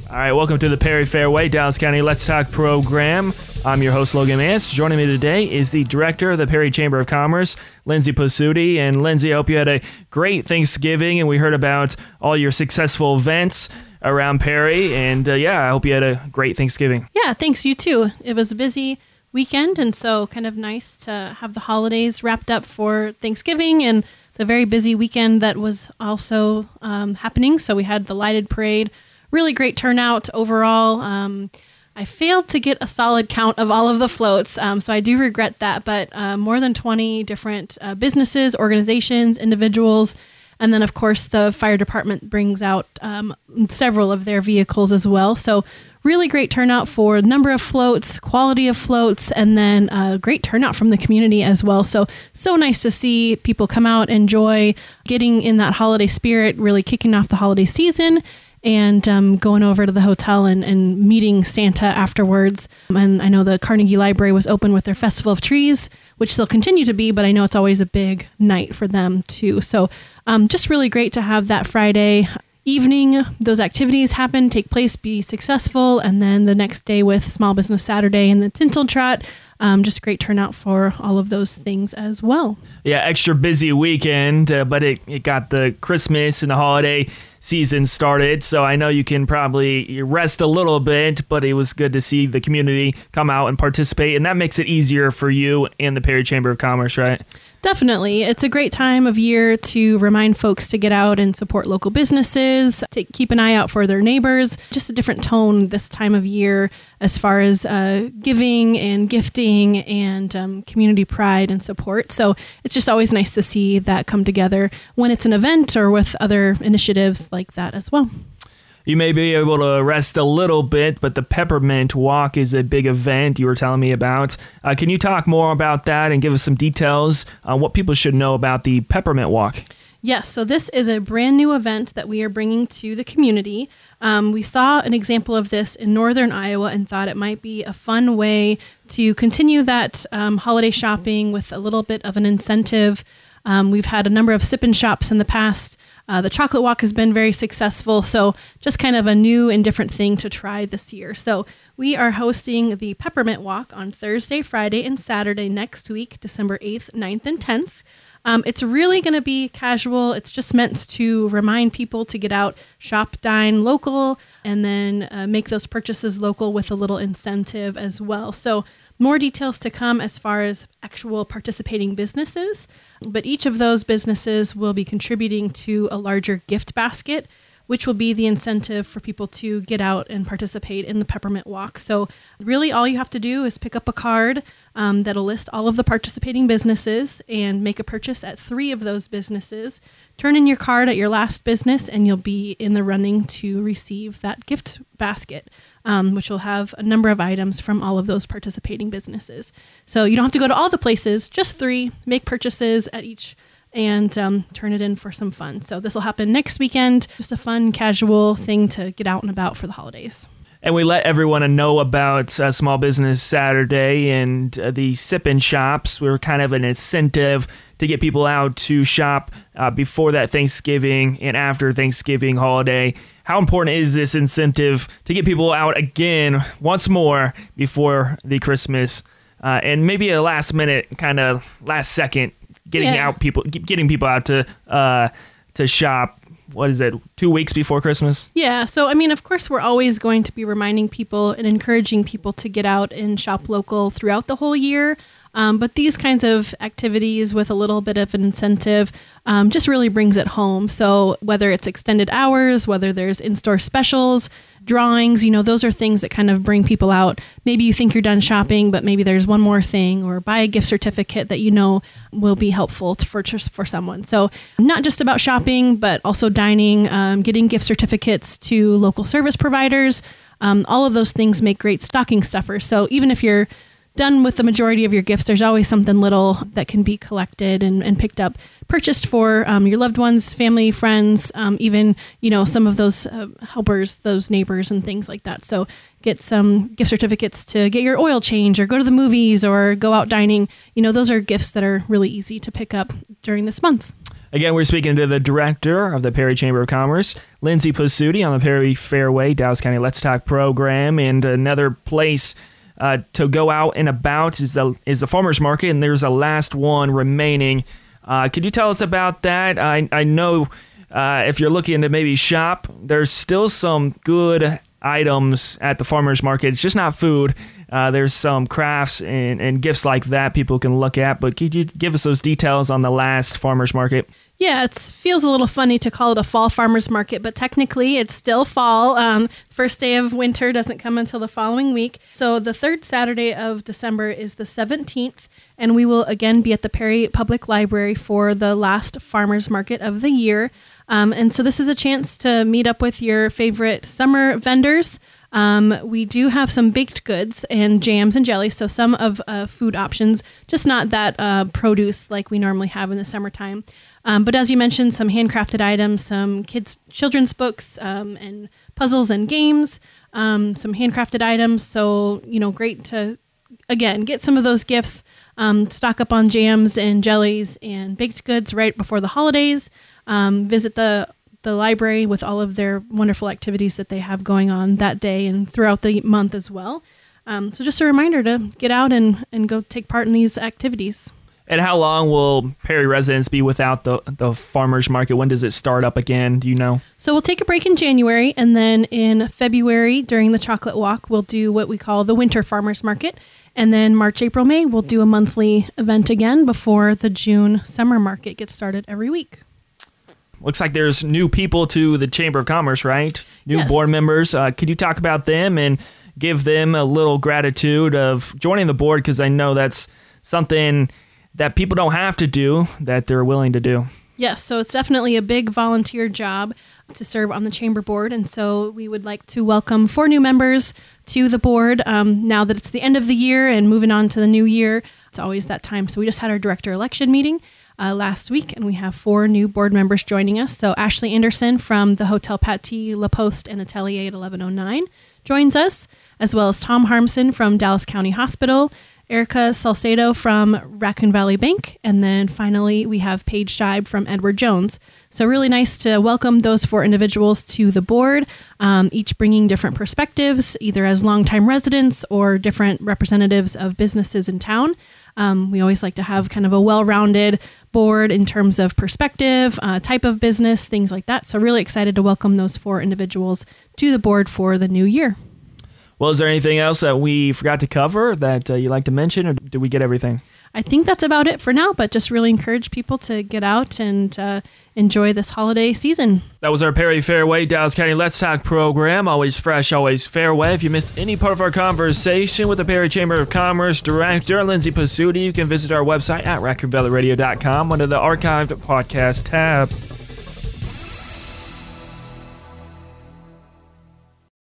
All right, welcome to the Perry Fairway, Dallas County Let's Talk program. I'm your host, Logan Mance. Joining me today is the director of the Perry Chamber of Commerce, Lindsay Pasuti. And Lindsay, I hope you had a great Thanksgiving, and we heard about all your successful events around Perry. And I hope you had a great Thanksgiving. Yeah, thanks. You too. It was a busy weekend, and so kind of nice to have the holidays wrapped up for Thanksgiving and the very busy weekend that was also happening. So we had the lighted parade. Really great turnout overall. I failed to get a solid count of all of the floats, so I do regret that, but more than 20 different businesses, organizations, individuals, and then, of course, the fire department brings out several of their vehicles as well. So really great turnout for number of floats, quality of floats, and then great turnout from the community as well. So nice to see people come out, enjoy getting in that holiday spirit, really kicking off the holiday season, and going over to the hotel and meeting Santa afterwards. And I know the Carnegie Library was open with their Festival of Trees, which they'll continue to be, but I know it's always a big night for them too. So just really great to have that Friday evening, those activities take place, be successful, and then the next day with Small Business Saturday and the Tinsel Trot. Just great turnout for all of those things as well. Yeah, extra busy weekend, but it got the Christmas and the holiday season started, so I know you can probably rest a little bit, but it was good to see the community come out and participate, and that makes it easier for you and the Perry Chamber of Commerce, right? Definitely. It's a great time of year to remind folks to get out and support local businesses, to keep an eye out for their neighbors. Just a different tone this time of year as far as giving and gifting and community pride and support. So it's just always nice to see that come together when it's an event or with other initiatives like that as well. You may be able to rest a little bit, but the Peppermint Walk is a big event you were telling me about. Can you talk more about that and give us some details on what people should know about the Peppermint Walk? Yes, so this is a brand new event that we are bringing to the community. We saw an example of this in northern Iowa and thought it might be a fun way to continue that holiday shopping with a little bit of an incentive. We've had a number of sip-in shops in the past. The chocolate walk has been very successful, so just kind of a new and different thing to try this year. So we are hosting the Peppermint Walk on Thursday, Friday, and Saturday next week, December 8th, 9th, and 10th. It's really going to be casual. It's just meant to remind people to get out, shop, dine local, and then make those purchases local with a little incentive as well. So more details to come as far as actual participating businesses, but each of those businesses will be contributing to a larger gift basket, which will be the incentive for people to get out and participate in the Peppermint Walk. So really all you have to do is pick up a card that'll list all of the participating businesses and make a purchase at 3 of those businesses. Turn in your card at your last business and you'll be in the running to receive that gift basket, which will have a number of items from all of those participating businesses. So you don't have to go to all the places, just 3, make purchases at each and turn it in for some fun. So this will happen next weekend, just a fun, casual thing to get out and about for the holidays. And we let everyone know about Small Business Saturday and the sip-in shops. We were kind of an incentive to get people out to shop before that Thanksgiving and after Thanksgiving holiday. How important is this incentive to get people out again once more before the Christmas and maybe a last minute, kind of last second, getting people out to shop? What is it, 2 weeks before Christmas? Yeah. So, I mean, of course, we're always going to be reminding people and encouraging people to get out and shop local throughout the whole year. But these kinds of activities with a little bit of an incentive just really brings it home. So whether it's extended hours, whether there's in-store specials, drawings, those are things that kind of bring people out. Maybe you think you're done shopping, but maybe there's one more thing, or buy a gift certificate that will be helpful for someone. So not just about shopping, but also dining, getting gift certificates to local service providers. All of those things make great stocking stuffers. So even if you're done with the majority of your gifts, there's always something little that can be collected and picked up, purchased for your loved ones, family, friends, even, some of those helpers, those neighbors and things like that. So get some gift certificates to get your oil change or go to the movies or go out dining. Those are gifts that are really easy to pick up during this month. Again, we're speaking to the director of the Perry Chamber of Commerce, Lindsay Pasuti, on the Perry Fairway Dallas County Let's Talk program. And another place to go out and about is the farmers market, and there's a last one remaining. Could you tell us about that? I know if you're looking to maybe shop, there's still some good items at the farmers market. It's just not food. There's some crafts and gifts like that people can look at. But could you give us those details on the last farmers market? Yeah, it feels a little funny to call it a fall farmers market, but technically it's still fall. First day of winter doesn't come until the following week. So the third Saturday of December is the 17th, and we will again be at the Perry Public Library for the last farmers market of the year. And so this is a chance to meet up with your favorite summer vendors. We do have some baked goods and jams and jellies, so some of food options, just not that produce like we normally have in the summertime. But as you mentioned, some handcrafted items, some children's books and puzzles and games, some handcrafted items. So, great to, again, get some of those gifts, stock up on jams and jellies and baked goods right before the holidays. Visit the library with all of their wonderful activities that they have going on that day and throughout the month as well. So just a reminder to get out and go take part in these activities. And how long will Perry residents be without the farmers market? When does it start up again? Do you know? So we'll take a break in January, and then in February during the Chocolate Walk, we'll do what we call the Winter Farmers Market. And then March, April, May, we'll do a monthly event again before the June Summer Market gets started every week. Looks like there's new people to the Chamber of Commerce, right? New Yes. board members. Could you talk about them and give them a little gratitude of joining the board? Because I know that's something that people don't have to do, that they're willing to do. Yes, so it's definitely a big volunteer job to serve on the Chamber Board. And so we would like to welcome 4 new members to the board now that it's the end of the year and moving on to the new year. It's always that time. So we just had our director election meeting last week, and we have 4 new board members joining us. So Ashley Anderson from the Hotel Paty, La Poste, and Atelier at 1109 joins us, as well as Tom Harmson from Dallas County Hospital, Erica Salcedo from Raccoon Valley Bank, and then finally we have Paige Scheib from Edward Jones. So really nice to welcome those 4 individuals to the board, each bringing different perspectives, either as longtime residents or different representatives of businesses in town. We always like to have kind of a well-rounded board in terms of perspective, type of business, things like that. So really excited to welcome those 4 individuals to the board for the new year. Well, is there anything else that we forgot to cover that you'd like to mention, or did we get everything? I think that's about it for now, but just really encourage people to get out and enjoy this holiday season. That was our Perry Fairway Dallas County Let's Talk program. Always fresh, always fairway. If you missed any part of our conversation with the Perry Chamber of Commerce Director, Lindsay Pasuti, you can visit our website at raccoonvalleyradio.com under the archived podcast tab.